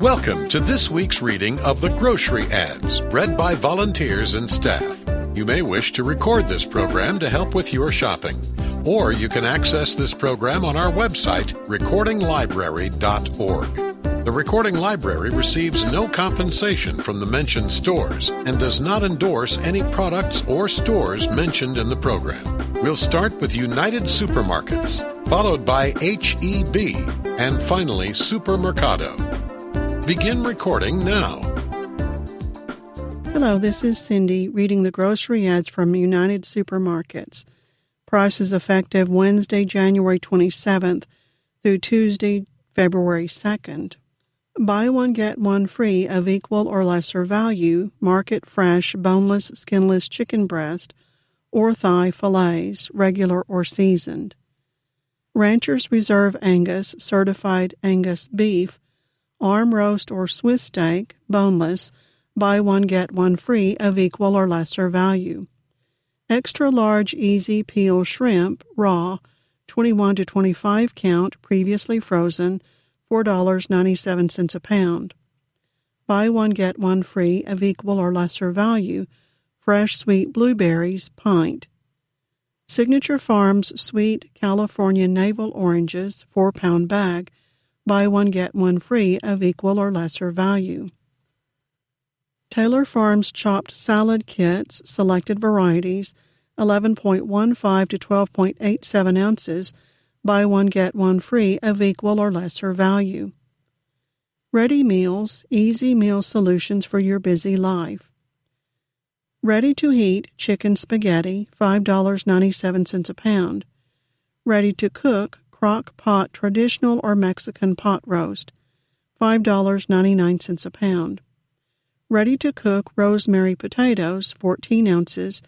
Welcome to this week's reading of the Grocery Ads, read by volunteers and staff. You may wish to record this program to help with your shopping, or you can access this program on our website, recordinglibrary.org. The Recording Library receives no compensation from the mentioned stores and does not endorse any products or stores mentioned in the program. We'll start with United Supermarkets, followed by H-E-B, and finally Supermercado. Begin recording now. Hello, this is Cindy reading the grocery ads from United Supermarkets. Prices effective Wednesday, January 27th through Tuesday, February 2nd. Buy one, get one free of equal or lesser value, market fresh, boneless, skinless chicken breast or thigh fillets, regular or seasoned. Rancher's Reserve Angus, certified Angus beef, arm roast or Swiss steak, boneless, buy one, get one free of equal or lesser value. Extra large easy peel shrimp, raw, 21 to 25 count, previously frozen, $4.97 a pound. Buy one, get one free of equal or lesser value, fresh sweet blueberries, pint. Signature Farms sweet California navel oranges, 4-pound bag, buy one, get one free of equal or lesser value. Taylor Farms chopped salad kits, selected varieties, 11.15 to 12.87 ounces, buy one, get one free of equal or lesser value. Ready Meals, easy meal solutions for your busy life. Ready-to-heat chicken spaghetti, $5.97 a pound. Ready-to-cook crock pot traditional or Mexican pot roast, $5.99 a pound. Ready-to-cook rosemary potatoes, 14 ounces,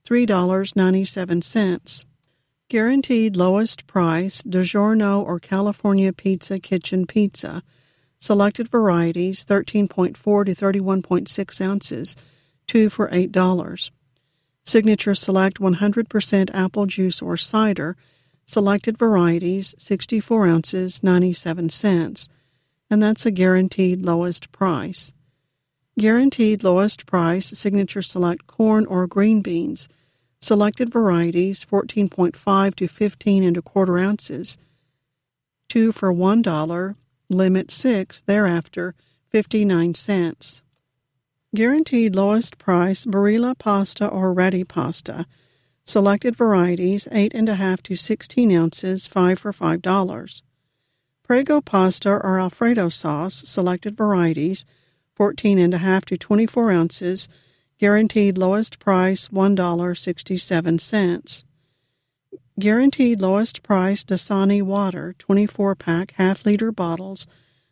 $3.97. Guaranteed lowest price, DiGiorno or California Pizza Kitchen Pizza. Selected varieties, 13.4 to 31.6 ounces, 2 for $8. Signature Select 100% apple juice or cider. Selected varieties, 64 ounces, 97 cents. And that's a guaranteed lowest price. Guaranteed lowest price, Signature Select corn or green beans. Selected varieties, 14.5 to 15.25 ounces, 2 for $1, limit 6, thereafter, 59 cents. Guaranteed lowest price, Barilla pasta or ready pasta. Selected varieties, 8.5 to 16 ounces, 5 for $5. Prego pasta or Alfredo sauce, selected varieties, 14.5 to 24 ounces, guaranteed lowest price, $1.67. Guaranteed lowest price, Dasani water, 24-pack half-liter bottles,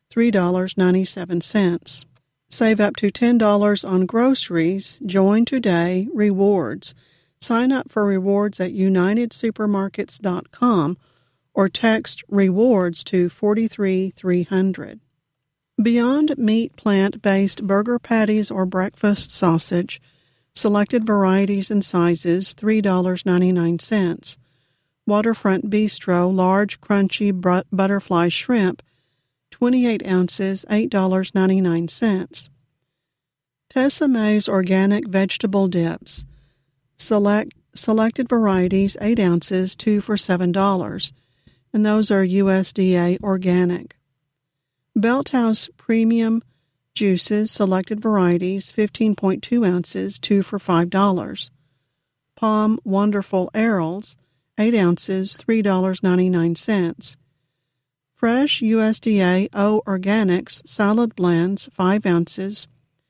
$3.97. Save up to $10 on groceries. Join today. Rewards. Sign up for rewards at unitedsupermarkets.com or text rewards to 43300. Beyond Meat plant-based burger patties or breakfast sausage, selected varieties and sizes, $3.99. Waterfront Bistro large crunchy butterfly shrimp, 28 ounces, $8.99. Tessa Mae's organic vegetable dips. Selected varieties, 8 ounces, 2 for $7, and those are USDA organic. Belthouse Premium Juices, selected varieties, 15.2 ounces, 2 for $5. Palm Wonderful Arils, 8 ounces, $3.99. Fresh USDA O Organics Salad Blends, 5 ounces,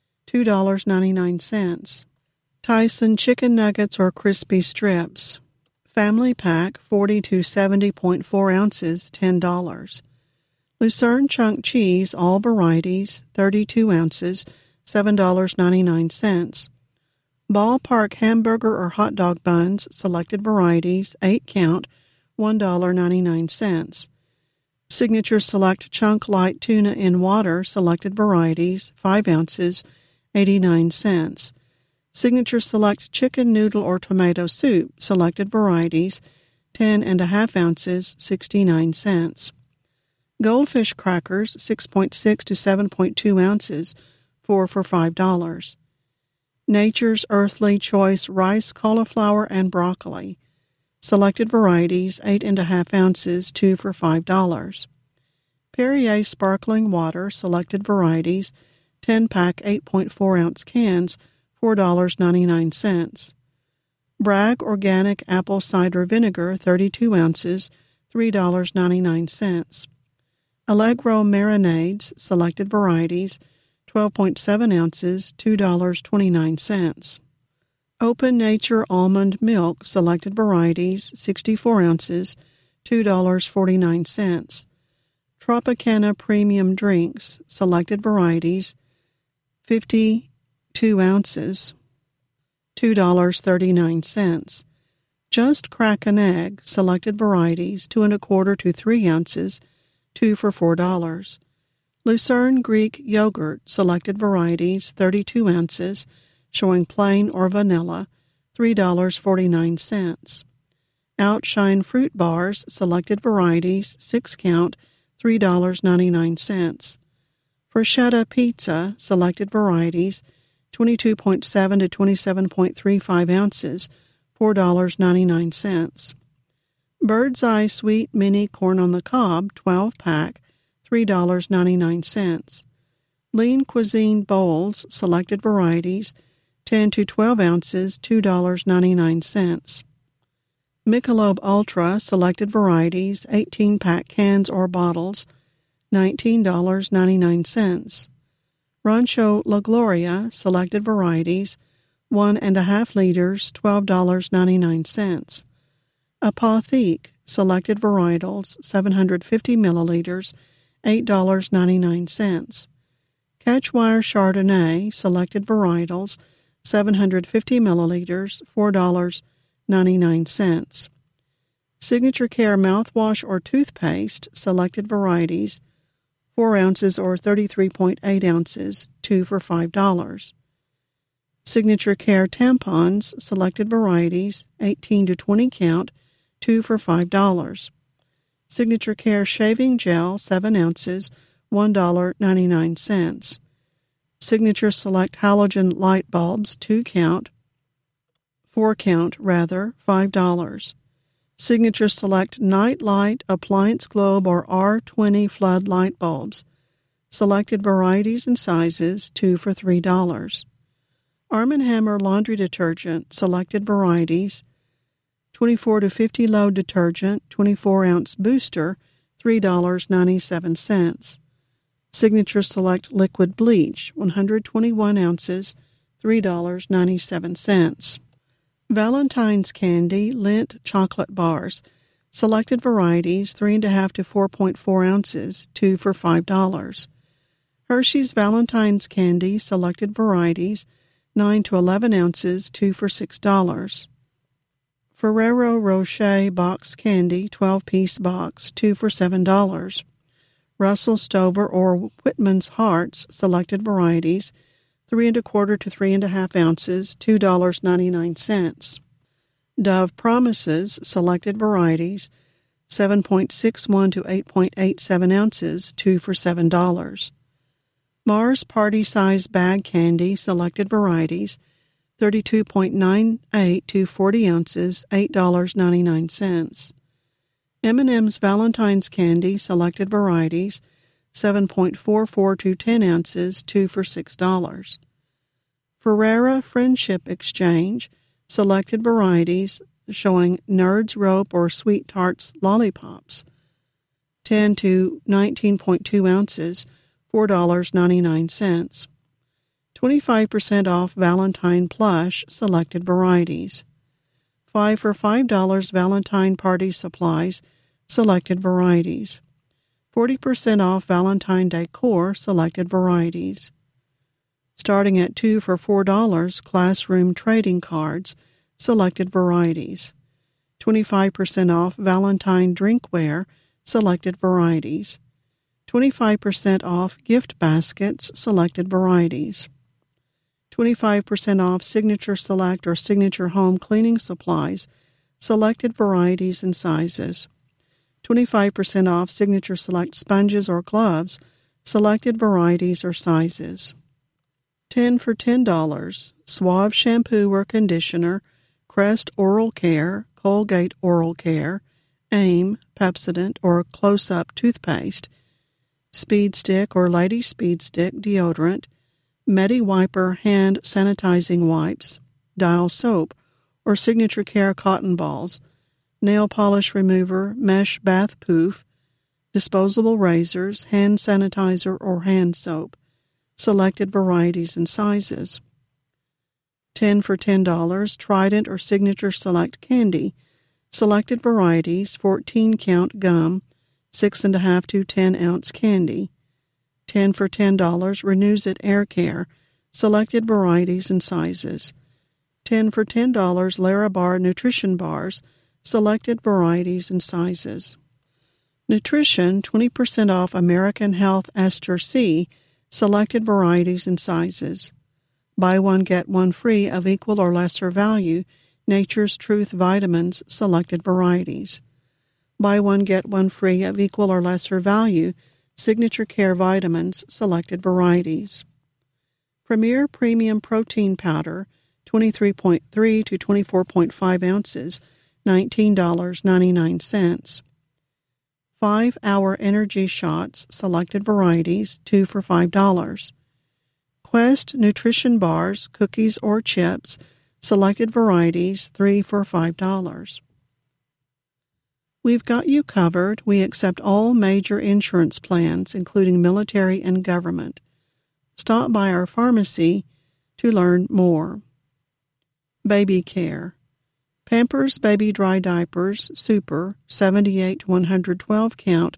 $2.99. Tyson Chicken Nuggets or Crispy Strips. Family Pack, 40 to 70.4 ounces, $10. Lucerne Chunk Cheese, all varieties, 32 ounces, $7.99. Ballpark Hamburger or Hot Dog Buns, selected varieties, 8 count, $1.99. Signature Select Chunk Light Tuna in Water, selected varieties, 5 ounces, 89 cents. Signature Select Chicken Noodle or Tomato Soup, selected varieties, 10.5 ounces, 69 cents. Goldfish crackers, 6.6 to 7.2 ounces, 4 for $5. Nature's Earthly Choice rice, cauliflower, and broccoli. Selected varieties, 8.5 ounces, 2 for $5. Perrier sparkling water, selected varieties, 10-pack 8.4-ounce cans, $4.99. Bragg Organic Apple Cider Vinegar, 32 ounces, $3.99. Allegro Marinades, selected varieties, 12.7 ounces, $2.29. Open Nature Almond Milk, selected varieties, 64 ounces, $2.49. Tropicana Premium Drinks, selected varieties, 52 ounces, $2.39. Just Crack an Egg, selected varieties, 2 1/4 to 3 ounces, 2 for $4. Lucerne Greek Yogurt, selected varieties, 32 ounces, showing plain or vanilla, $3.49. Outshine Fruit Bars, selected varieties, 6 count, $3.99. Freschetta Pizza, selected varieties, 22.7 to 27.35 ounces, $4.99. Bird's Eye Sweet Mini Corn on the Cob, 12-pack, $3.99. Lean Cuisine Bowls, selected varieties, 10 to 12 ounces, $2.99. Michelob Ultra, selected varieties, 18-pack cans or bottles, $19.99. Rancho La Gloria, selected varieties, 1.5 liters, $12.99. Apothique, selected varietals, 750 milliliters, $8.99. Catchwire Chardonnay, selected varietals, 750 milliliters, $4.99. Signature Care mouthwash or toothpaste, selected varieties, 4 ounces or 33.8 ounces, 2 for $5. Signature Care tampons, selected varieties, 18 to 20 count, 2 for $5. Signature Care shaving gel, 7 ounces, $1.99. Signature Select halogen light bulbs, 4 count, $5. Signature Select Night Light Appliance Globe or R20 flood light bulbs. Selected varieties and sizes, 2 for $3. Arm & Hammer laundry detergent, selected varieties, 24 to 50 load detergent, 24-ounce booster, $3.97. Signature Select liquid bleach, 121 ounces, $3.97. Valentine's Candy Lindt chocolate bars, selected varieties, 3.5 to 4.4 ounces, 2 for $5. Hershey's Valentine's Candy, selected varieties, 9 to 11 ounces, 2 for $6. Ferrero Rocher box candy, 12-piece box, 2 for $7. Russell Stover or Whitman's Hearts, selected varieties, 3 1/4 to 3.5 ounces, $2.99. Dove Promises, selected varieties, 7.61 to 8.87 ounces, 2 for $7. Mars Party Size Bag Candy, selected varieties, 32.98 to 40 ounces, $8.99. M&M's Valentine's Candy, selected varieties, 7.44 to 10 ounces, 2 for $6. Ferrera Friendship Exchange, selected varieties, showing Nerds Rope or Sweet Tarts Lollipops, 10 to 19.2 ounces, $4.99. 25% off Valentine Plush, selected varieties. 5 for $5 Valentine Party Supplies, selected varieties. 40% off Valentine Decor, selected varieties. Starting at 2 for $4 Classroom Trading Cards, selected varieties. 25% off Valentine Drinkware, selected varieties. 25% off Gift Baskets, selected varieties. 25% off Signature Select or Signature Home Cleaning Supplies, selected varieties and sizes. 25% off Signature Select sponges or gloves, selected varieties or sizes. 10 for $10, Suave shampoo or conditioner, Crest Oral Care, Colgate Oral Care, AIM, Pepsodent or Close-Up toothpaste, Speed Stick or Lady Speed Stick deodorant, Medi-Wiper hand sanitizing wipes, Dial soap or Signature Care cotton balls, nail polish remover, mesh bath poof, disposable razors, hand sanitizer or hand soap, selected varieties and sizes. 10 for $10, Trident or Signature Select candy, selected varieties, 14-count gum, 6.5 to 10-ounce candy. 10 for $10, Renews It Air Care, selected varieties and sizes. 10 for $10, Larabar Nutrition Bars, selected varieties and sizes. Nutrition, 20% off American Health Ester C, selected varieties and sizes. Buy one, get one free of equal or lesser value, Nature's Truth vitamins, selected varieties. Buy one, get one free of equal or lesser value, Signature Care vitamins, selected varieties. Premier Premium Protein Powder, 23.3 to 24.5 ounces, $19.99. 5-Hour Energy Shots, selected varieties, 2 for $5. Quest Nutrition Bars, cookies or chips, selected varieties, 3 for $5. We've got you covered. We accept all major insurance plans, including military and government. Stop by our pharmacy to learn more. Baby Care. Pampers Baby Dry Diapers, Super, 78 to 112 count,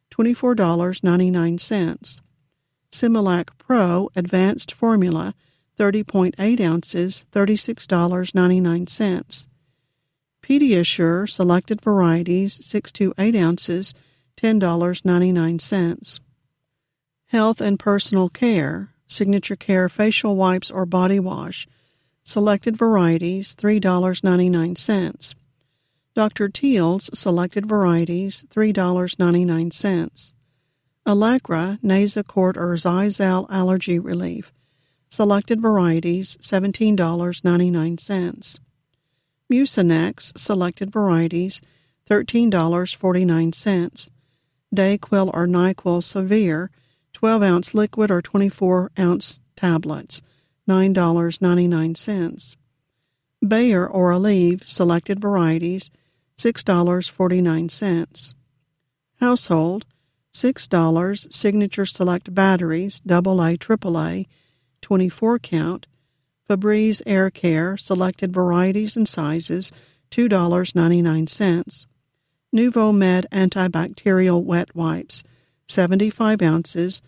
$24.99. Similac Pro Advanced Formula, 30.8 ounces, $36.99. Pediasure Selected Varieties, 6 to 8 ounces, $10.99. Health and Personal Care, Signature Care Facial Wipes or Body Wash, selected varieties, $3.99. Dr. Teal's selected varieties, $3.99. Allegra Nasacort or Zizal Allergy Relief, selected varieties, $17.99. Mucinex selected varieties, $13.49. Dayquil or NyQuil Severe, 12-ounce liquid or 24-ounce tablets, $9.99. Bayer or Aleve selected varieties, $6.49. Household, $6 Signature Select batteries, AA, AAA, 24 count. Febreze Air Care, selected varieties and sizes, $2.99. Nuvo Med antibacterial wet wipes, 75 ounces,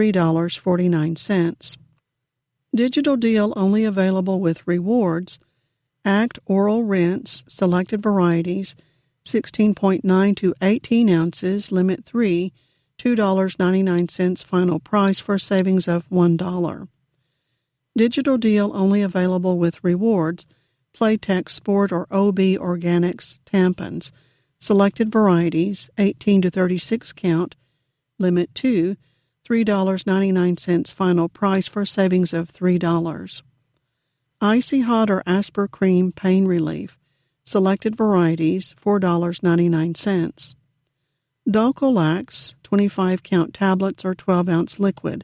$3.49. Digital deal only available with rewards. Act Oral Rinse, selected varieties, 16.9 to 18 ounces, limit 3, $2.99 final price for savings of $1. Digital deal only available with rewards. Playtex Sport or OB Organics tampons, selected varieties, 18 to 36 count, limit 2, $3.99 final price for savings of $3. Icy Hot or Asper Cream Pain Relief, selected varieties, $4.99. Dulcolax, 25 count tablets or 12-ounce liquid,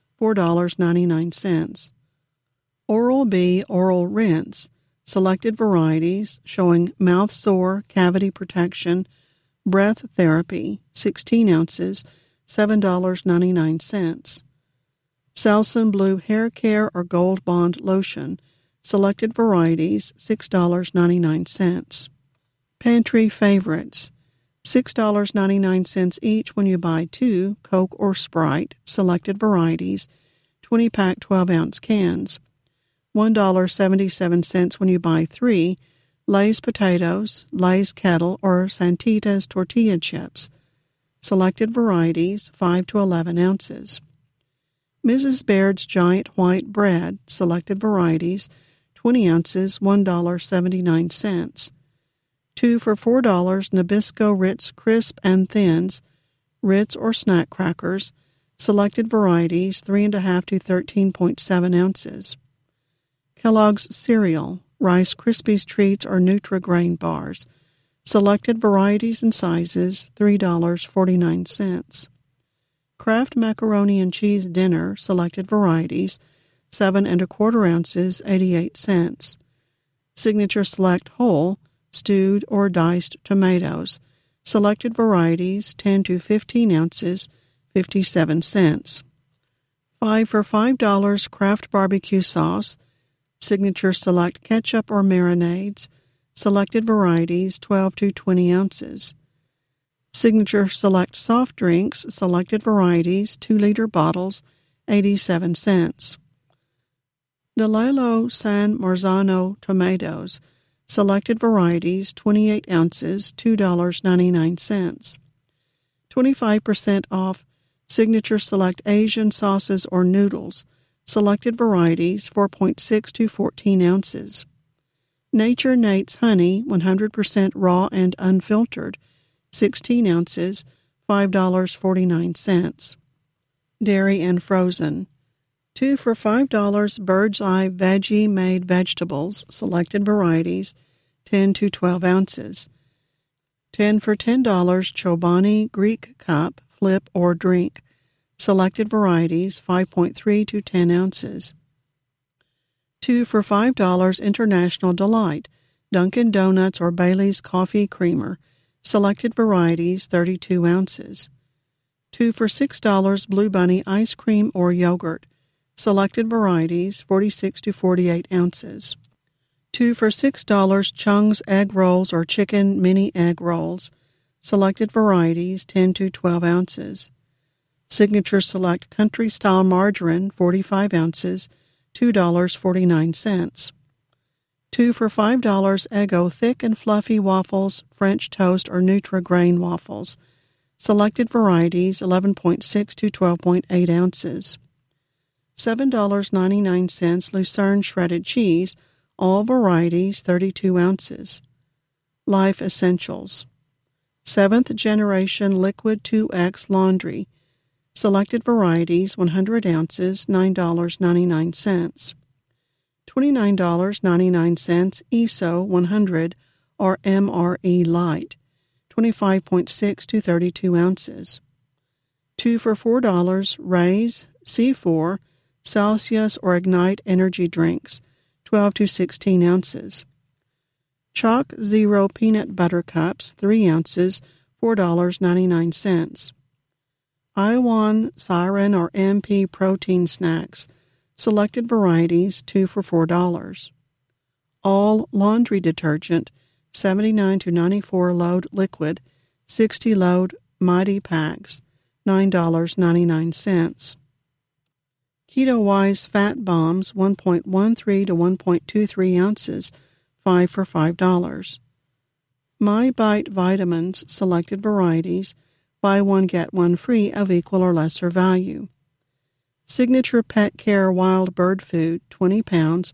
$4.99. Oral-B Oral Rinse, selected varieties, showing mouth sore, cavity protection, breath therapy, 16 ounces, $7.99. Selsun Blue Hair Care or Gold Bond Lotion, selected varieties, $6.99. Pantry Favorites, $6.99 each when you buy 2 Coke or Sprite, selected varieties, 20-pack 12-ounce cans. $1.77 when you buy 3 Lay's potatoes, Lay's kettle, or Santitas tortilla chips. Selected varieties, 5 to 11 ounces. Mrs. Baird's Giant White Bread, selected varieties, 20 ounces, $1.79. 2 for $4 Nabisco Ritz Crisp and Thins, Ritz or snack crackers, selected varieties 3.5 to 13.7 ounces. Kellogg's Cereal, Rice Krispies Treats or Nutri-Grain bars, selected varieties and sizes $3.49. Kraft Macaroni and Cheese Dinner, selected varieties 7.25 ounces 88 cents. Signature Select Whole, stewed or diced tomatoes, selected varieties 10 to 15 ounces 57 cents. 5 for $5 Kraft Barbecue Sauce, Signature Select Ketchup or Marinades, selected varieties 12 to 20 ounces. Signature Select Soft Drinks, selected varieties 2-liter bottles 87 cents. DeLillo San Marzano tomatoes, selected varieties 28 ounces $2.99. 25% off Signature Select Asian sauces or noodles, selected varieties 4.6 to 14 ounces. Nature Nate's Honey 100% raw and unfiltered, 16 ounces, $5.49. Dairy and frozen. 2 for $5 Bird's Eye Veggie Made Vegetables, selected varieties 10 to 12 ounces. 10 for $10 Chobani Greek Cup Flip or Drink, selected varieties 5.3 to 10 ounces. 2 for $5 International Delight Dunkin' Donuts or Bailey's Coffee Creamer, selected varieties 32 ounces. 2 for $6 Blue Bunny Ice Cream or Yogurt, selected varieties 46 to 48 ounces. 2 for $6 Chung's Egg Rolls or Chicken Mini Egg Rolls, selected varieties 10 to 12 ounces. Signature Select Country Style Margarine 45 ounces, $2.49. 2 for $5 Eggo Thick and Fluffy Waffles, French Toast or Nutri-Grain Waffles, selected varieties 11.6 to 12.8 ounces. $7.99 Lucerne Shredded Cheese, all varieties 32 ounces. Life Essentials. 7th Generation Liquid 2X Laundry, selected varieties 100 ounces, $9.99. $29.99 ESO 100 or MRE Light, 25.6 to 32 ounces. 2 for $4 Raise, C4, Celsius or Ignite energy drinks, 12 to 16 ounces. Chalk Zero Peanut Butter Cups, 3 ounces, $4.99. Iwan Siren or MP Protein Snacks, selected varieties 2 for $4. All laundry detergent, 79 to 94 load liquid, 60 load mighty packs, $9.99. Keto Wise Fat Bombs, 1.13 to 1.23 ounces, 5 for $5. My Bite Vitamins, selected varieties, buy one get one free of equal or lesser value. Signature Pet Care Wild Bird Food, 20 pounds,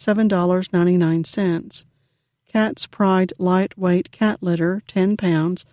$7.99. Cat's Pride Lightweight Cat Litter, 10 pounds,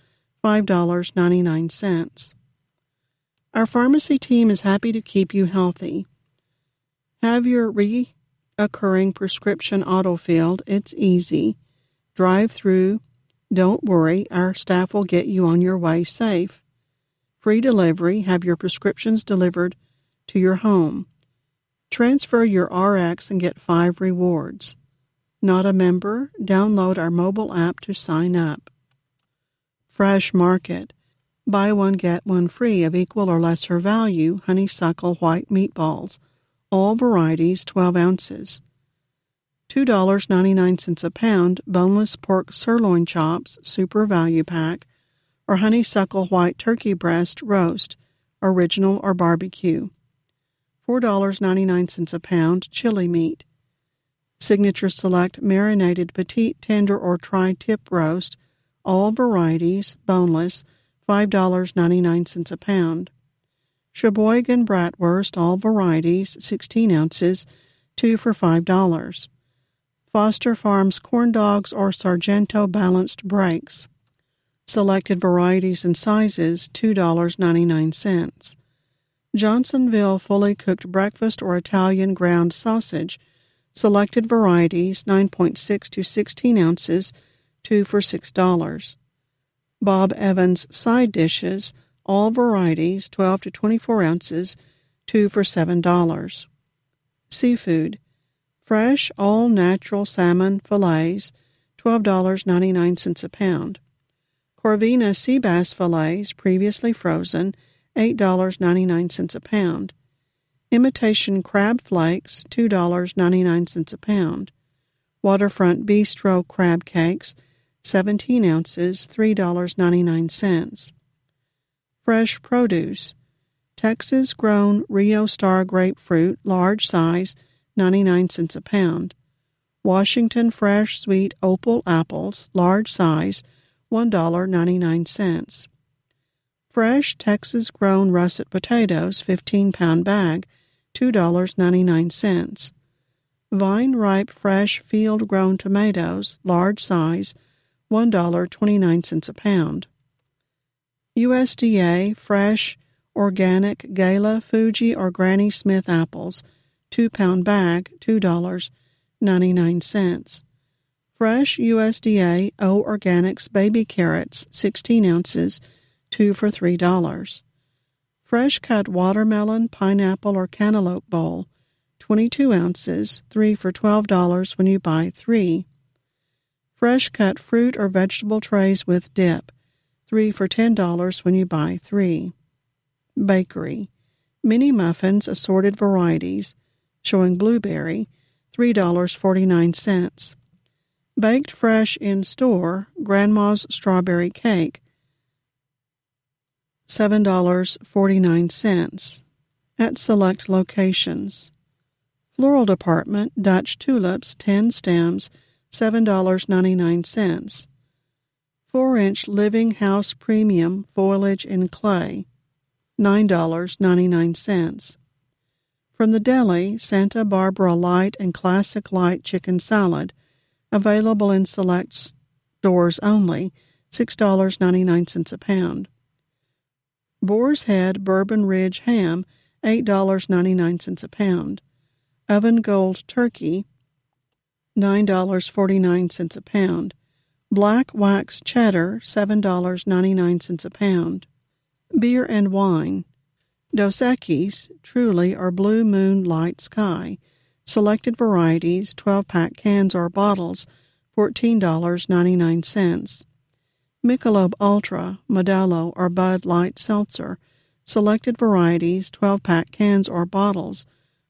$5.99. Our pharmacy team is happy to keep you healthy. Have your reoccurring prescription auto-filled. It's easy. Drive through. Don't worry, our staff will get you on your way safe. Free delivery. Have your prescriptions delivered to your home. Transfer your RX and get 5 rewards. Not a member? Download our mobile app to sign up. Fresh Market. Buy one get one free of equal or lesser value honeysuckle white meatballs. All varieties 12 ounces. $2.99 a pound boneless pork sirloin chops super value pack or honeysuckle white turkey breast roast, original or barbecue. $4.99 a pound chili meat. Signature Select marinated petite tender or tri-tip roast, all varieties boneless, $5.99 a pound. Sheboygan bratwurst, all varieties, 16 ounces, 2 for $5. Foster Farms corn dogs or Sargento balanced breaks. Selected varieties and sizes, $2.99. Johnsonville fully cooked breakfast or Italian ground sausage. Selected varieties, 9.6 to 16 ounces, 2 for $6. Bob Evans side dishes, all varieties, 12 to 24 ounces, 2 for $7. Seafood. Fresh, all-natural salmon fillets, $12.99 a pound. Corvina sea bass fillets, previously frozen, $8.99 a pound. Imitation crab flakes, $2.99 a pound. Waterfront Bistro crab cakes, 17 ounces, $3.99. Fresh produce. Texas-grown Rio Star grapefruit, large size, 99 cents a pound. Washington fresh sweet opal apples, large size, $1.99. Fresh Texas-grown russet potatoes, 15-pound bag, $2.99. Vine-ripe fresh field-grown tomatoes, large size, $1.29 a pound. USDA fresh organic Gala, Fuji, or Granny Smith apples, 2-pound bag, $2.99. Fresh USDA O Organics baby carrots, 16 ounces, 2 for $3. Fresh cut watermelon, pineapple, or cantaloupe bowl, 22 ounces, 3 for $12 when you buy 3. Fresh cut fruit or vegetable trays with dip, 3 for $10 when you buy 3. Bakery. Mini muffins, assorted varieties, showing blueberry, $3.49. Baked fresh in store, Grandma's strawberry cake, $7.49 at select locations. Floral department, Dutch tulips, 10 stems, $7.99. 4-inch Living House Premium foliage in clay, $9.99. From the deli, Santa Barbara Light and Classic Light chicken salad, available in select stores only, $6.99 a pound. Boar's Head Bourbon Ridge ham, $8.99 a pound. Oven Gold turkey, $9.49 a pound. Black Wax cheddar, $7.99 a pound. Beer and wine. Dos Equis, Truly, or Blue Moon Light Sky. Selected varieties, 12-pack cans or bottles, $14.99. Michelob Ultra, Modelo, or Bud Light Seltzer. Selected varieties, 12-pack cans or bottles,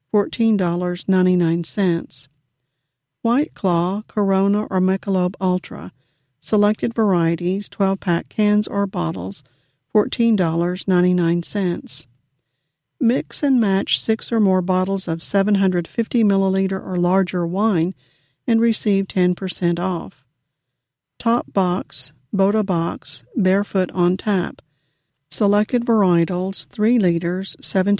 $14.99. White Claw, Corona, or Michelob Ultra. Selected varieties, 12-pack cans or bottles, $14.99. Mix and match 6 or more bottles of 750 milliliter or larger wine and receive 10% off. Top Box, Boda Box, Barefoot on Tap. Selected varietals, 3 liters,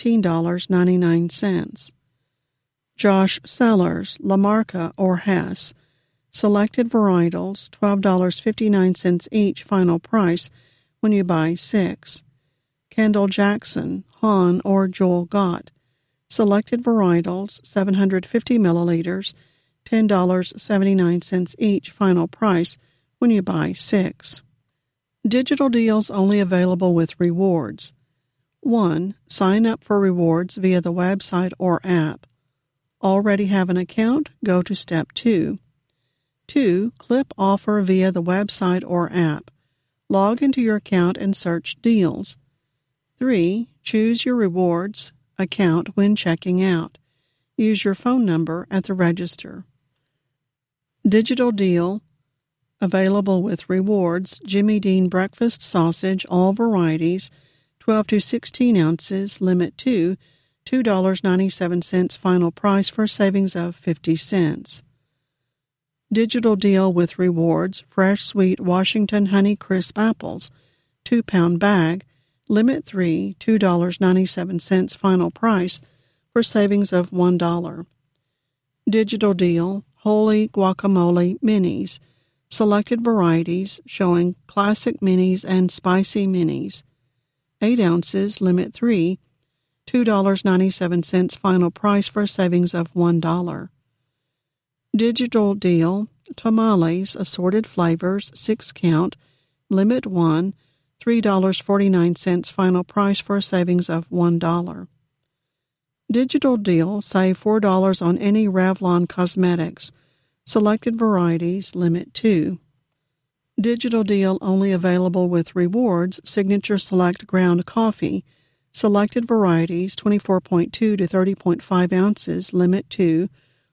$17.99. Josh Cellars, La Marca or Hess. Selected varietals, $12.59 each, final price when you buy 6. Kendall Jackson, Hahn, or Joel Gott. Selected varietals, 750 milliliters, $10.79 each, final price when you buy 6. Digital deals only available with rewards. 1. Sign up for rewards via the website or app. Already have an account? Go to step 2. 2. Clip offer via the website or app. Log into your account and search deals. 3. Choose your rewards account when checking out. Use your phone number at the register. Digital deal available with rewards: Jimmy Dean breakfast sausage, all varieties, 12 to 16 ounces, limit to $2.97, final price for savings of 50 cents. Digital deal with rewards: fresh sweet Washington Honey Crisp apples, 2-pound bag, limit 3, $2.97, final price for savings of $1. Digital deal: Holy Guacamole Minis, selected varieties showing classic minis and spicy minis. 8 ounces, limit 3, $2.97 final price for a savings of $1. Digital deal, tamales, assorted flavors, 6 count, limit 1, $3.49 final price for a savings of $1. Digital deal, save $4 on any Revlon cosmetics, selected varieties, limit 2. Digital deal only available with rewards, Signature Select ground coffee, selected varieties, 24.2 to 30.5 ounces, limit 2,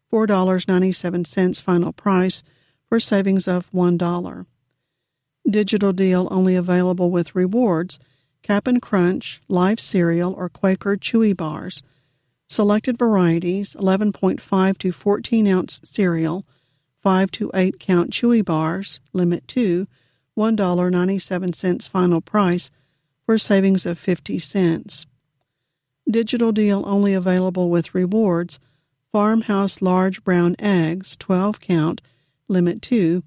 $4.97 final price for savings of $1. Digital deal only available with rewards, Cap'n Crunch, Life Cereal, or Quaker Chewy Bars. Selected varieties, 11.5 to 14-ounce cereal, 5 to 8 count Chewy Bars, limit 2, $1.97 final price for savings of 50 cents. Digital deal only available with rewards, Farmhouse Large Brown Eggs, 12 count, limit 2,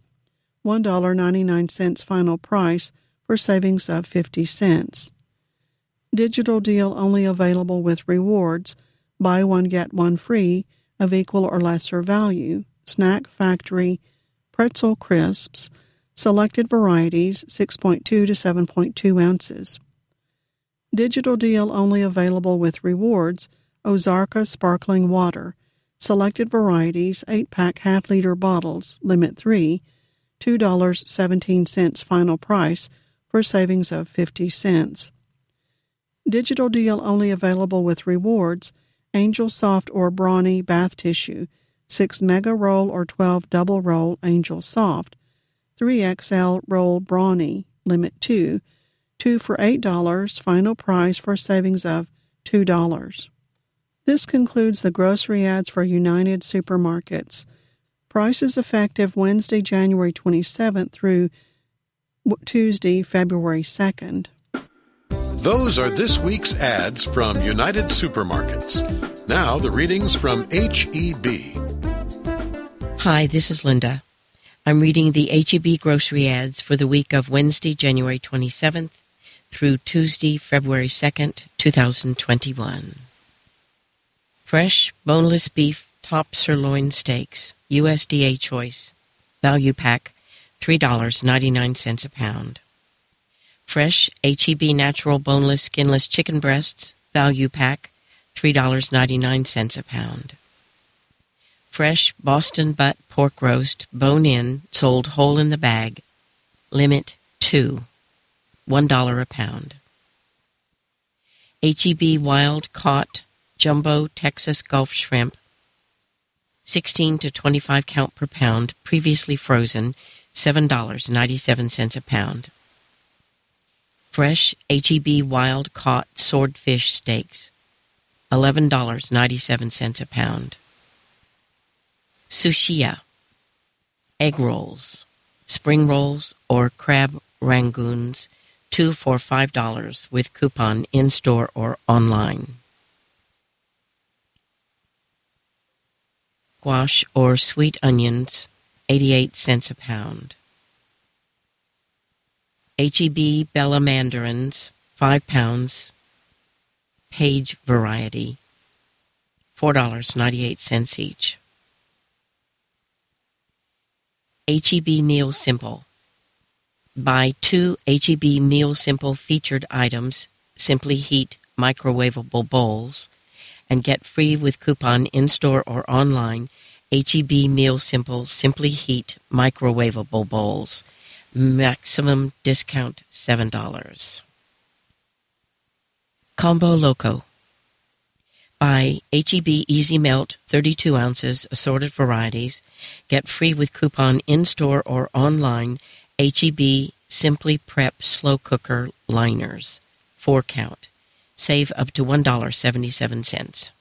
$1.99 final price for savings of 50 cents. Digital deal only available with rewards, buy one get one free of equal or lesser value, Snack Factory Pretzel Crisps, selected varieties, 6.2 to 7.2 ounces. Digital deal only available with rewards, Ozarka Sparkling Water, selected varieties, 8-pack half-liter bottles, limit 3, $2.17 final price for savings of 50 cents. Digital deal only available with rewards, Angel Soft or Brawny Bath Tissue, 6 mega roll or 12 double roll Angel Soft, 3XL roll Brawny, limit 2, 2 for $8, final price for savings of $2. This concludes the grocery ads for United Supermarkets. Prices effective Wednesday, January 27th through Tuesday, February 2nd. Those are this week's ads from United Supermarkets. Now the readings from H-E-B. Hi, this is Linda. I'm reading the H-E-B grocery ads for the week of Wednesday, January 27th through Tuesday, February 2nd, 2021. Fresh, boneless beef, top sirloin steaks, USDA choice, value pack, $3.99 a pound. Fresh H-E-B natural boneless skinless chicken breasts, value pack, $3.99 a pound. Fresh Boston butt pork roast, bone-in, sold whole in the bag, limit 2, $1 a pound. H-E-B wild caught jumbo Texas Gulf shrimp, 16 to 25 count per pound, previously frozen, $7.97 a pound. Fresh H-E-B wild caught swordfish steaks, $11.97 a pound. Sushia, egg rolls, spring rolls, or crab rangoons, 2 for $5 with coupon in-store or online. Squash or sweet onions, 88 cents a pound. H-E-B Bella mandarins, 5 pounds, Page variety, $4.98 each. H-E-B Meal Simple. Buy 2 H-E-B Meal Simple featured items, Simply Heat microwavable bowls, and get free with coupon in-store or online H-E-B Meal Simple Simply Heat microwavable bowls. Maximum discount $7. Combo Loco. Buy H-E-B Easy Melt 32 ounces assorted varieties. Get free with coupon in-store or online H-E-B Simply Prep Slow Cooker Liners. 4 count. Save up to $1.77.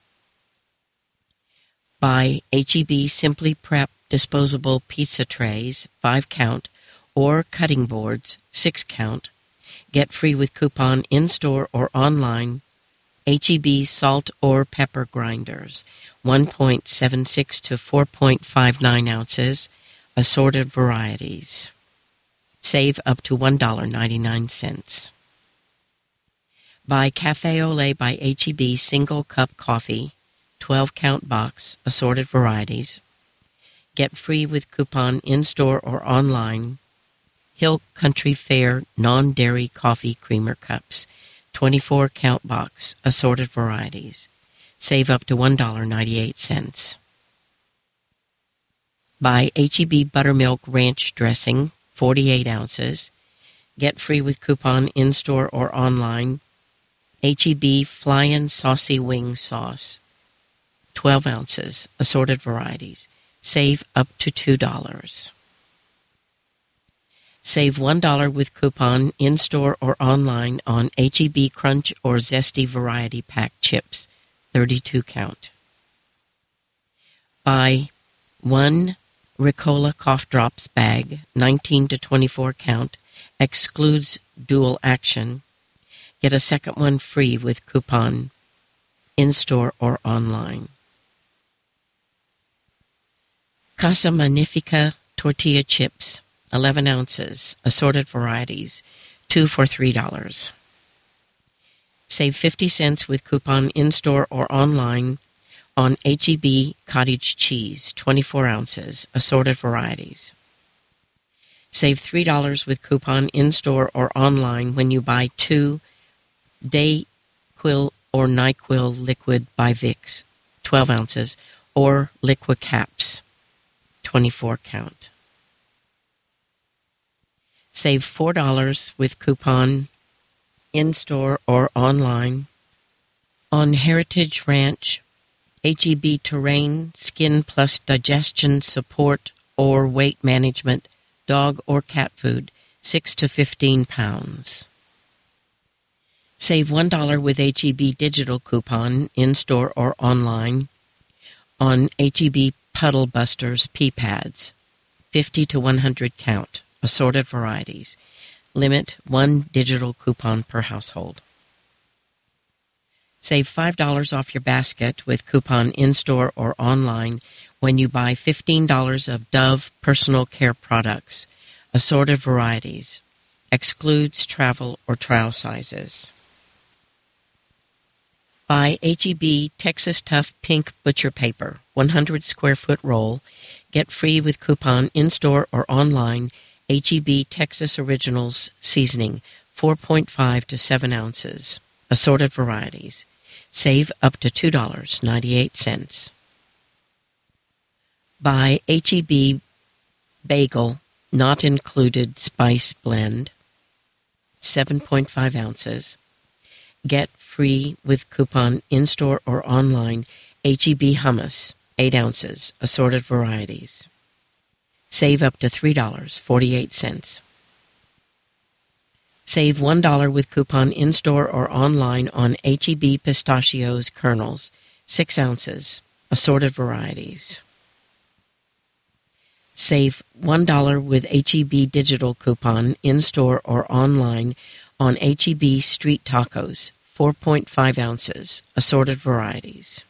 Buy H-E-B Simply Prep disposable pizza trays, 5 count, or cutting boards, 6 count. Get free with coupon in-store or online H-E-B salt or pepper grinders, 1.76 to 4.59 ounces, assorted varieties. Save up to $1.99. Buy Café Olé by H-E-B single cup coffee, 12-count box, assorted varieties. Get free with coupon in-store or online. Hill Country Fair non-dairy coffee creamer cups, 24-count box, assorted varieties. Save up to $1.98. Buy H-E-B buttermilk ranch dressing, 48 ounces. Get free with coupon in-store or online. H-E-B Flyin' Saucy Wing Sauce, 12 ounces, assorted varieties. Save up to $2. Save $1 with coupon in-store or online on H-E-B Crunch or Zesty Variety Pack chips, 32 count. Buy 1 Ricola Cough Drops bag, 19 to 24 count, excludes dual action. Get a second one free with coupon in-store or online. Casa Magnifica tortilla chips, 11 ounces, assorted varieties, 2 for $3. Save 50 cents with coupon in-store or online on H-E-B cottage cheese, 24 ounces, assorted varieties. Save $3 with coupon in-store or online when you buy 2 Dayquil or NyQuil liquid by Vicks, 12 ounces, or Liqua Caps, 24 count. Save $4 with coupon in-store or online on Heritage Ranch H-E-B Terrain Skin Plus Digestion Support or Weight Management dog or cat food, 6 to 15 pounds. Save $1 with H-E-B digital coupon in-store or online on H-E-B Puddle Busters pea pads, 50 to 100 count, assorted varieties. Limit 1 digital coupon per household. Save $5 off your basket with coupon in-store or online when you buy $15 of Dove personal care products, assorted varieties. Excludes travel or trial sizes. Buy H-E-B Texas Tough Pink Butcher Paper, 100 square foot roll. Get free with coupon in-store or online. H-E-B Texas Originals Seasoning, 4.5 to 7 ounces. Assorted varieties. Save up to $2.98. Buy H-E-B Bagel, not included spice blend, 7.5 ounces. Get free with coupon in-store or online. H-E-B Hummus, 8 ounces, assorted varieties. Save up to $3.48. Save $1 with coupon in-store or online on H-E-B Pistachios kernels, 6 ounces, assorted varieties. Save $1 with H-E-B digital coupon in-store or online on H-E-B Street Tacos, 4.5 ounces, assorted varieties.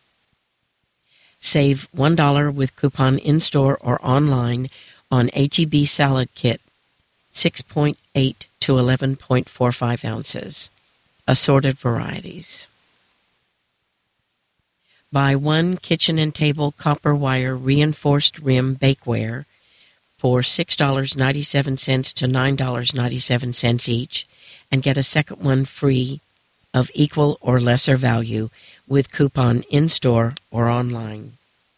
Save $1 with coupon in-store or online on H-E-B Salad Kit, 6.8 to 11.45 ounces, assorted varieties. Buy 1 kitchen and table copper wire reinforced rim bakeware for $6.97 to $9.97 each, and get a second one free of equal or lesser value with coupon in-store or online.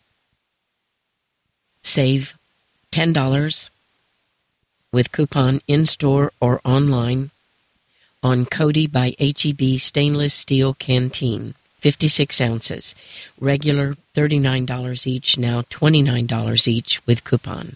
Save $10 with coupon in-store or online on Cody by H-E-B Stainless Steel Canteen, 56 ounces, regular $39 each, now $29 each with coupon.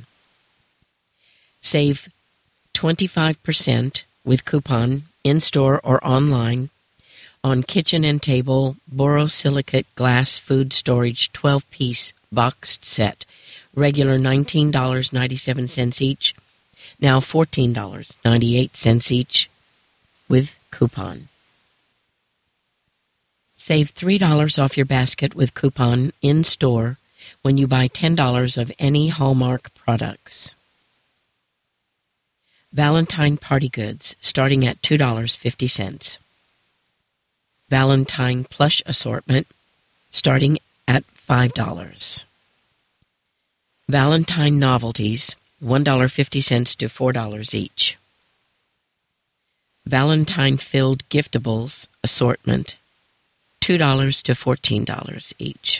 Save 25% with coupon in-store or online on Kitchen and Table borosilicate glass food storage 12-piece boxed set, regular $19.97 each, now $14.98 each with coupon. Save $3 off your basket with coupon in-store when you buy $10 of any Hallmark products. Valentine party goods starting at $2.50. Valentine plush assortment starting at $5. Valentine novelties $1.50 to $4 each. Valentine filled giftables assortment $2 to $14 each.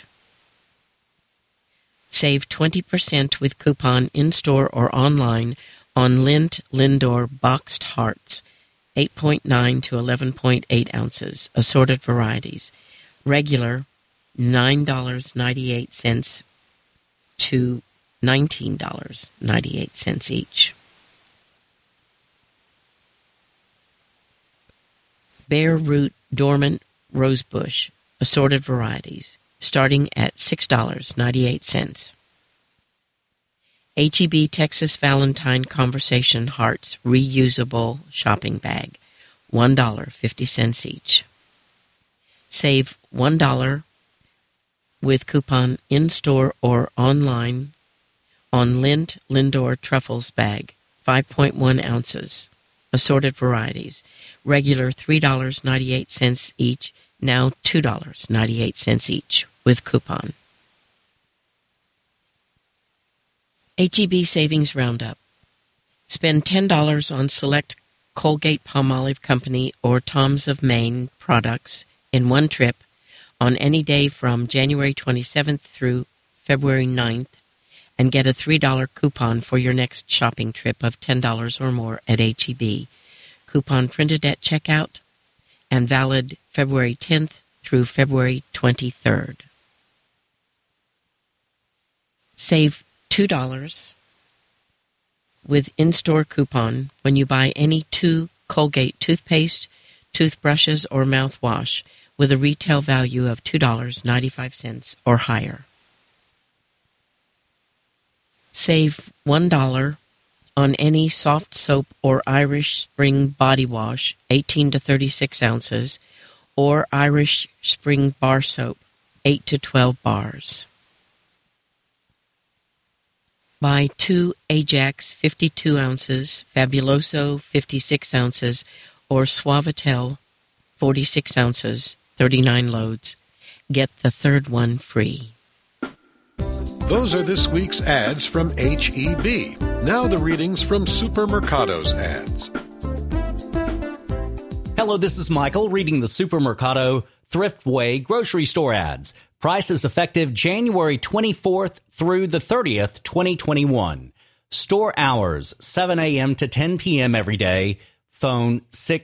Save 20% with coupon in-store or online on Lindt Lindor boxed hearts, 8.9 to 11.8 ounces, assorted varieties. Regular, $9.98 to $19.98 each. Bare root dormant rosebush, assorted varieties, starting at $6.98. H-E-B Texas Valentine Conversation Hearts reusable shopping bag, $1.50 each. Save $1 with coupon in-store or online on Lindt Lindor Truffles bag, 5.1 ounces, assorted varieties. Regular $3.98 each, now $2.98 each with coupon. H-E-B Savings Roundup. Spend $10 on select Colgate-Palmolive Company or Tom's of Maine products in one trip on any day from January 27th through February 9th and get a $3 coupon for your next shopping trip of $10 or more at H-E-B. Coupon printed at checkout and valid February 10th through February 23rd. Save $2 with in-store coupon when you buy any 2 Colgate toothpaste, toothbrushes, or mouthwash with a retail value of $2.95 or higher. Save $1 on any soft soap or Irish Spring body wash, 18 to 36 ounces, or Irish Spring bar soap, 8 to 12 bars. Buy 2 Ajax 52 ounces, Fabuloso 56 ounces, or Suavitel 46 ounces, 39 loads. Get the third one free. Those are this week's ads from H-E-B. Now the readings from Supermercado's ads. Hello, this is Michael reading the Supermercado Thriftway grocery store ads. Prices effective January 24th through the 30th, 2021. Store hours, 7 a.m. to 10 p.m. every day. Phone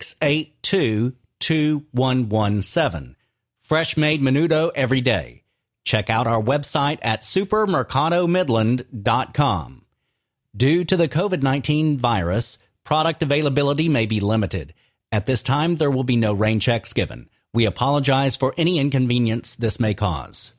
682-2117. Fresh made menudo every day. Check out our website at supermercadomidland.com. Due to the COVID-19 virus, product availability may be limited. At this time, there will be no rain checks given. We apologize for any inconvenience this may cause.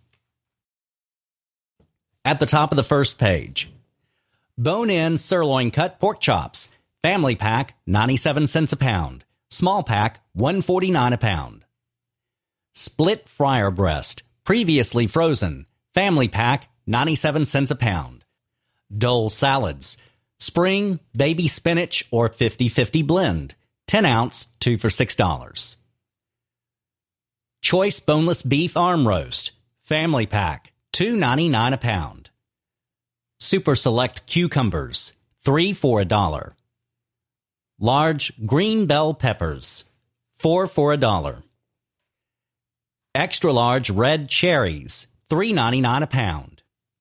At the top of the first page, bone-in sirloin cut pork chops, family pack, 97 cents a pound. Small pack, $1.49 a pound. Split fryer breast, previously frozen, family pack, 97 cents a pound. Dole salads, spring, baby spinach, or 50-50 blend, 10 ounce, 2 for $6. Choice boneless beef arm roast, family pack, $2.99 a pound. Super select cucumbers, 3 for $1. Large green bell peppers, 4 for $1. Extra large red cherries, $3.99 a pound.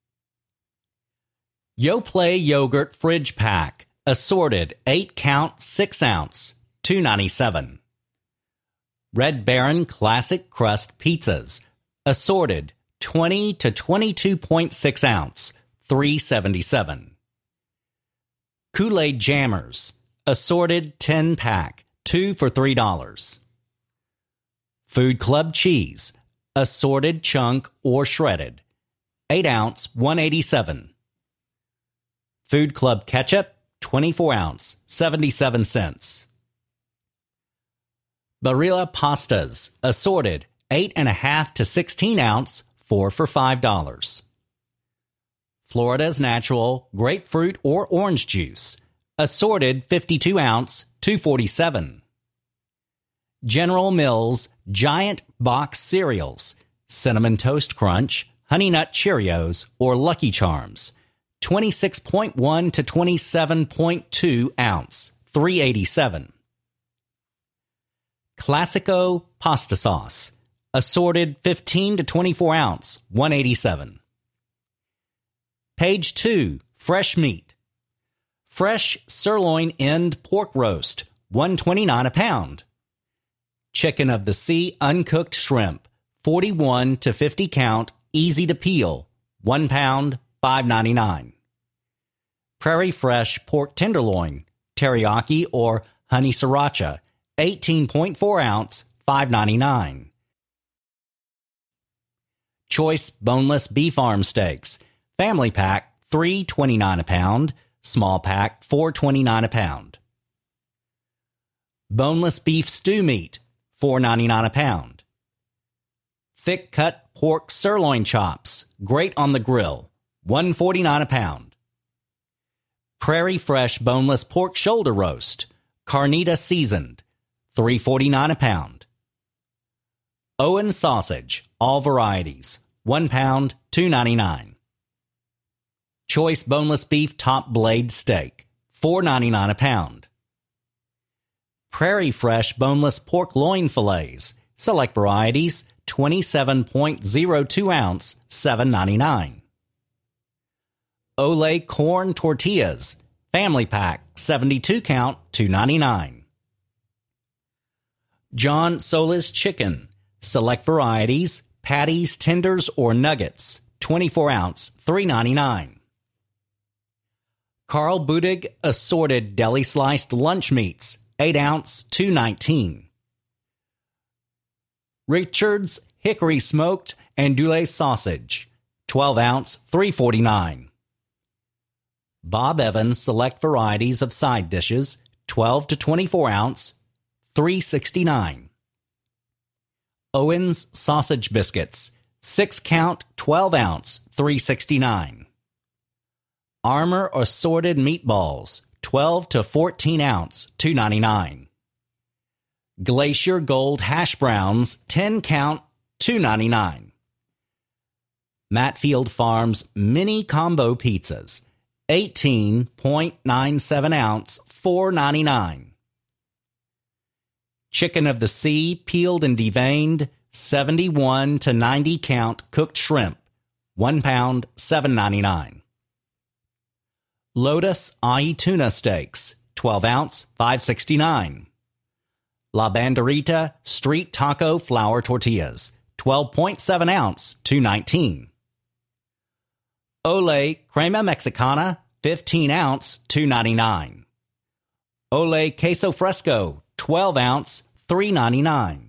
Yoplait yogurt fridge pack, assorted 8 count 6 ounce, $2.97. Red Baron Classic Crust Pizzas, assorted 20 to 22.6 ounce, $3.77. Kool-Aid Jammers, assorted 10 pack, 2 for $3. Food Club Cheese, assorted chunk or shredded, 8 ounce, $1.87. Food Club Ketchup, 24 ounce, 77 cents. Barilla Pastas, assorted, 8.5 to 16 ounce, 4 for $5. Florida's Natural grapefruit or orange juice, assorted 52 ounce, $2.47. General Mills Giant Box cereals, Cinnamon Toast Crunch, Honey Nut Cheerios, or Lucky Charms, 26.1 to 27.2 ounce, $3.87. Classico pasta sauce, assorted 15 to 24 ounce, $1.87. Page 2, fresh meat. Fresh sirloin end pork roast, $1.29 a pound. Chicken of the Sea uncooked shrimp, 41 to 50 count, easy to peel, 1 pound, $5.99. Prairie Fresh pork tenderloin, teriyaki or honey sriracha, 18.4 ounce, $5.99. Choice boneless beef arm steaks, family pack, $3.29 a pound, small pack, $4.29 a pound. Boneless beef stew meat, $4.99 a pound. Thick cut pork sirloin chops, great on the grill, $1.49 a pound. Prairie Fresh boneless pork shoulder roast, carnita seasoned, $3.49 a pound. Owen sausage, all varieties, 1 pound, $2.99. Choice boneless beef top blade steak, $4.99 a pound. Prairie Fresh boneless pork loin fillets, select varieties, 27.02 ounce, $7.99. Olay corn tortillas, family pack, 72 count, $2.99. John Solis chicken, select varieties, patties, tenders, or nuggets, 24 ounce, $3.99. Carl Budig assorted deli sliced lunch meats, 8 ounce, $2.19. Richard's hickory smoked andouille sausage, 12 ounce, $3.49. Bob Evans select varieties of side dishes, 12 to 24 ounce, $3.69. Owens sausage biscuits, 6 count, 12 ounce, $3.69. Armour assorted meatballs, 12 to 14 ounce, $2.99. Glacier Gold hash browns, 10 count, $2.99. Matfield Farms mini combo pizzas, 18.97 ounce, $4.99. Chicken of the Sea peeled and deveined, 71 to 90 count cooked shrimp, 1 pound, $7.99. Lotus ahi tuna steaks, 12 ounce, $5.69. La Banderita street taco flour tortillas, 12.7 ounce, $2.19. Olay crema mexicana, 15 ounce, $2.99. Olay queso fresco, 12 ounce, $3.99.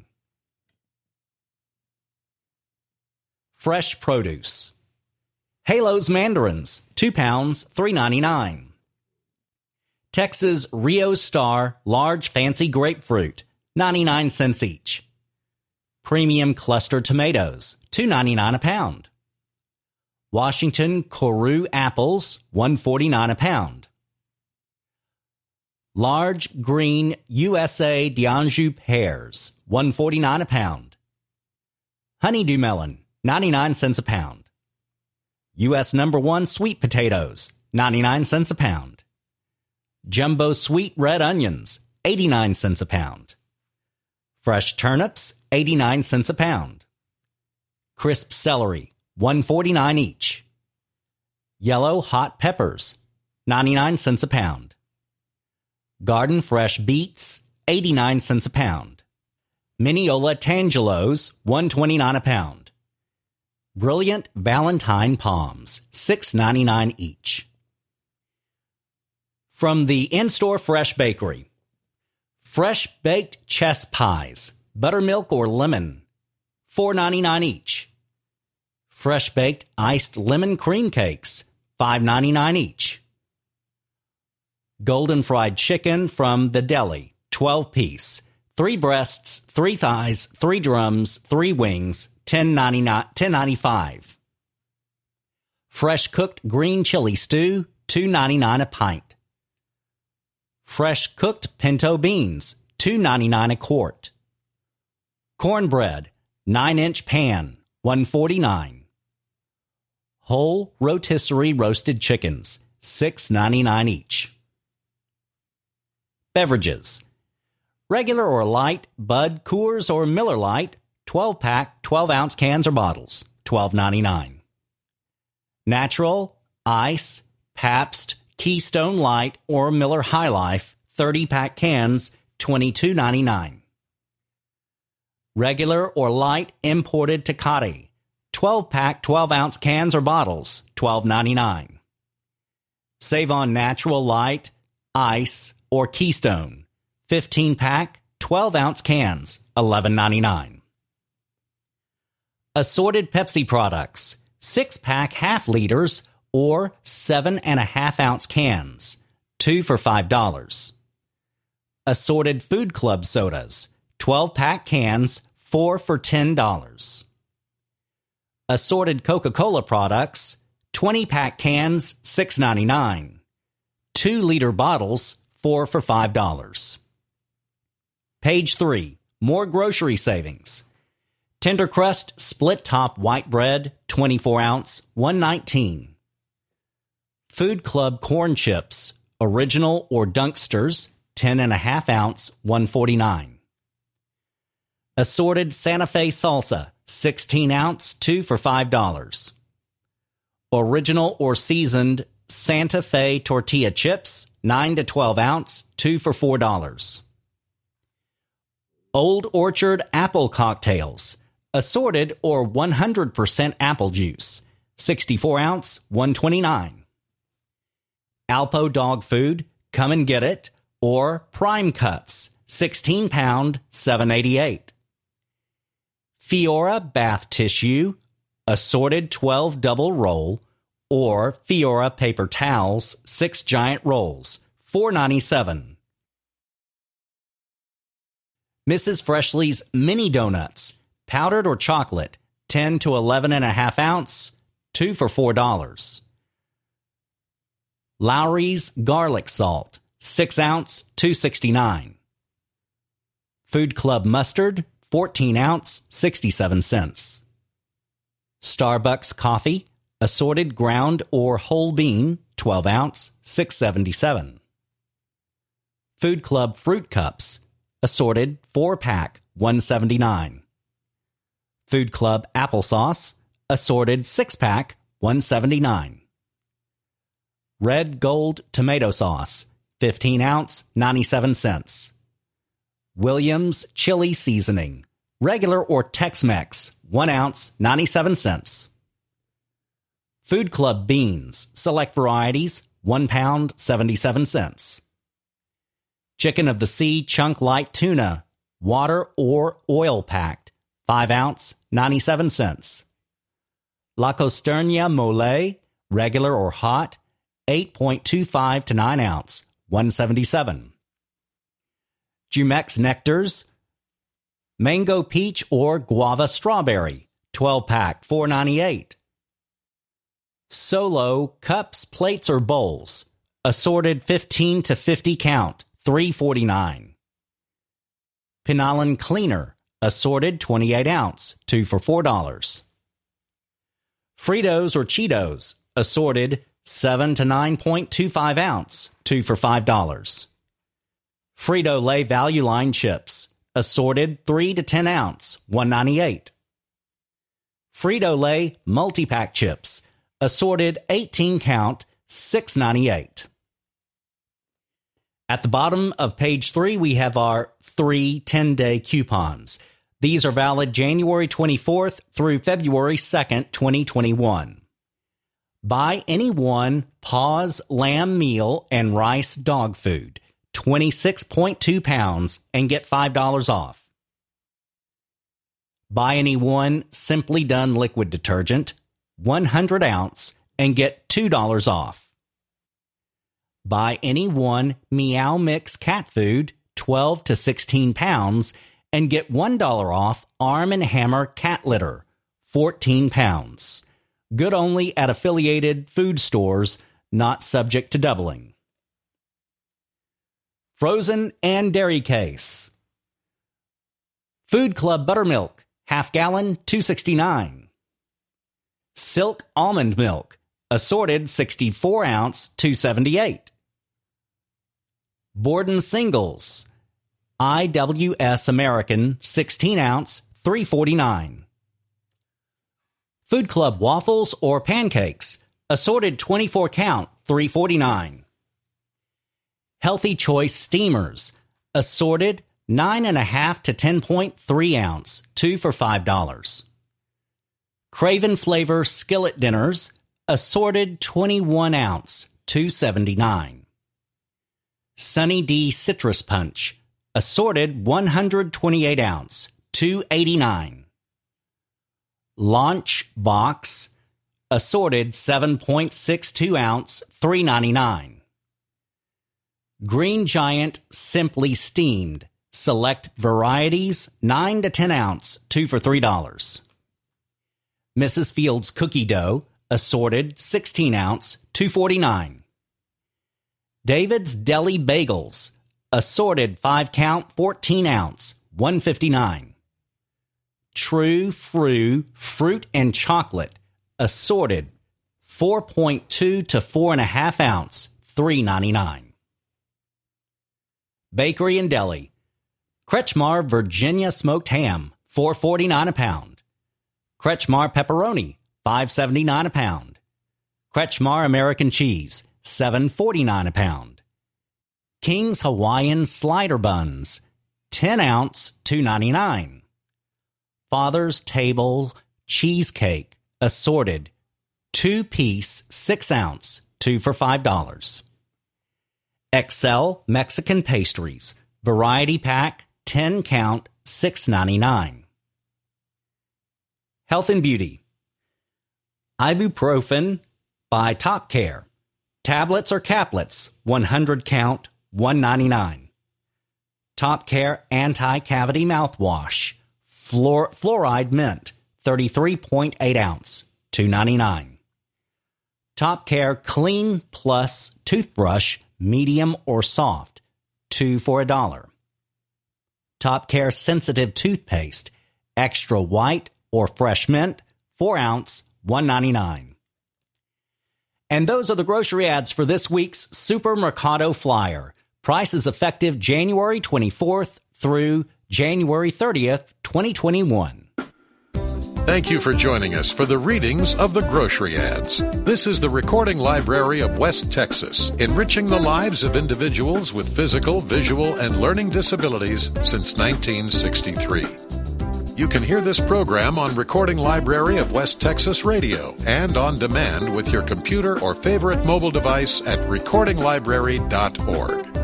Fresh produce. Halo's mandarins, 2 pounds, $3.99. Texas Rio Star large fancy grapefruit, 99 cents each. Premium cluster tomatoes, $2.99 a pound. Washington Koru apples, $1.49 a pound. Large green USA D'Anjou pears, $1.49 a pound. Honeydew melon, 99 cents a pound. U.S. No. 1 sweet potatoes, 99 cents a pound. Jumbo sweet red onions, 89 cents a pound. Fresh turnips, 89 cents a pound. Crisp celery, $1.49 each. Yellow hot peppers, 99 cents a pound. Garden fresh beets, 89 cents a pound. Mineola Tangelos, $1.29 a pound. Brilliant Valentine palms, $6.99 each. From the in-store Fresh Bakery. Fresh baked chess pies, buttermilk or lemon, $4.99 each. Fresh baked iced lemon cream cakes, $5.99 each. Golden fried chicken from the deli, 12 piece, 3 breasts, 3 thighs, 3 drums, 3 wings, $10.95. Fresh cooked green chili stew, $2.99 a pint. Fresh cooked pinto beans, $2.99 a quart. Cornbread, 9-inch pan, $1.49. Whole rotisserie roasted chickens, $6.99 each. Beverages. Regular or light, Bud, Coors, or Miller Lite, 12-pack, 12-ounce cans or bottles, $12.99. Natural, Ice, Pabst, Keystone Light, or Miller High Life, 30-pack cans, $22.99. Regular or light imported Tecate, 12-pack, 12-ounce cans or bottles, $12.99. Save on Natural Light, Ice, or Keystone, 15-pack, 12-ounce cans, $11.99. Assorted Pepsi products, 6-pack half-liters or 7.5-ounce cans, 2 for $5. Assorted Food Club sodas, 12-pack cans, 4 for $10. Assorted Coca-Cola products, 20-pack cans, $6.99. 2-liter bottles, 4 for $5. Page 3. More grocery savings. Tender Crust Split Top White Bread, 24-ounce, $1.19. Food Club Corn Chips, Original or Dunksters, 10.5-ounce, $1.49. Assorted Santa Fe Salsa, 16-ounce, 2 for $5. Original or Seasoned Santa Fe Tortilla Chips, 9 to 12-ounce, 2 for $4. Old Orchard Apple Cocktails, Assorted or 100% apple juice, 64-ounce, $1.29. Alpo Dog Food, Come and Get It, or Prime Cuts, 16-pound, $7.88. Fiora Bath Tissue, Assorted 12 double roll, or Fiora Paper Towels, 6 giant rolls, $4.97. Mrs. Freshley's Mini Donuts, powdered or chocolate, 10 to 11.5 ounce, 2 for $4. Lowry's Garlic Salt, 6 ounce, $2.69. Food Club Mustard, 14 ounce, 67 cents. Starbucks Coffee, Assorted ground or whole bean, 12 ounce, $6.77. Food Club Fruit Cups, Assorted 4-pack, $1.79. Food Club Applesauce, Assorted 6-pack, $1.79. Red Gold Tomato Sauce, 15 ounce, 97 cents. Williams Chili Seasoning, regular or Tex-Mex, 1 ounce, 97 cents. Food Club Beans, select varieties, 1 pound, 77 cents. Chicken of the Sea Chunk Light Tuna, water or oil packed, 5 ounce, 97 cents. La Costerna Mole, regular or hot, 8.25 to 9 ounce, $1.77. Jumex Nectars, Mango Peach or Guava Strawberry, 12-pack, $4.98. Solo Cups, Plates, or Bowls, Assorted 15 to 50 count, $3.49. Pinalan Cleaner, Assorted 28 ounce, 2 for $4. Fritos or Cheetos, Assorted 7 to 9.25 ounce, 2 for $5. Frito-Lay Value Line Chips, Assorted 3 to 10 ounce, $1.98. Frito-Lay Multi-Pack Chips, Assorted 18 count, $6.98. At the bottom of page 3, we have our 3 10-day coupons. These are valid January 24th through February 2nd, 2021. Buy any one Paws lamb meal and rice dog food, 26.2 pounds, and get $5 off. Buy any one Simply Done liquid detergent, 100 ounce, and get $2 off. Buy any one Meow Mix cat food, 12 to 16 pounds, and get $1 off Arm & Hammer cat litter, 14 pounds. Good only at affiliated food stores, not subject to doubling. Frozen and dairy case. Food Club buttermilk, half gallon, $2.69. Silk almond milk, assorted 64 ounce, $2.78. Borden singles, IWS American, 16 ounce, $3.49. Food Club waffles or pancakes, assorted 24 count, $3.49. Healthy Choice steamers, assorted 9.5 to 10.3 ounce, 2 for $5. Craven Flavor skillet dinners, assorted 21 ounce, $2.79. Sunny D citrus punch, assorted 128 ounce, $2.89. Launch box, assorted 7.62 ounce, $3.99. Green Giant Simply Steamed, select varieties, 9 to 10 ounce, 2 for $3. Mrs. Fields cookie dough, assorted 16 ounce, $2.49. David's Deli bagels, assorted 5 count, 14 ounce, $1.59. True Frou fruit and chocolate, assorted 4.2 to 4.5 ounce, $3.99. Bakery and Deli, Kretschmar Virginia smoked ham, $4.49 a pound. Kretschmar pepperoni, $5.79 a pound. Kretschmar American cheese, $7.49 a pound. King's Hawaiian slider buns, 10 ounce, $2.99. Father's Table cheesecake, assorted, 2-piece, 6 ounce, 2 for $5. Excel Mexican pastries, variety pack, 10 count, $6.99. Health and Beauty. Ibuprofen by Top Care. Tablets or caplets, 100 count, $1.99. Top Care Anti-Cavity Mouthwash. Fluoride Mint, 33.8 ounce, $2.99. Top Care Clean Plus Toothbrush, medium or soft, 2 for $1. Top Care Sensitive Toothpaste, extra white or fresh mint, 4 ounce, $1.99. And those are the grocery ads for this week's Supermercado Flyer. Prices effective January 24th through January 30th, 2021. Thank you for joining us for the readings of the grocery ads. This is the Recording Library of West Texas, enriching the lives of individuals with physical, visual, and learning disabilities since 1963. You can hear this program on Recording Library of West Texas Radio and on demand with your computer or favorite mobile device at recordinglibrary.org.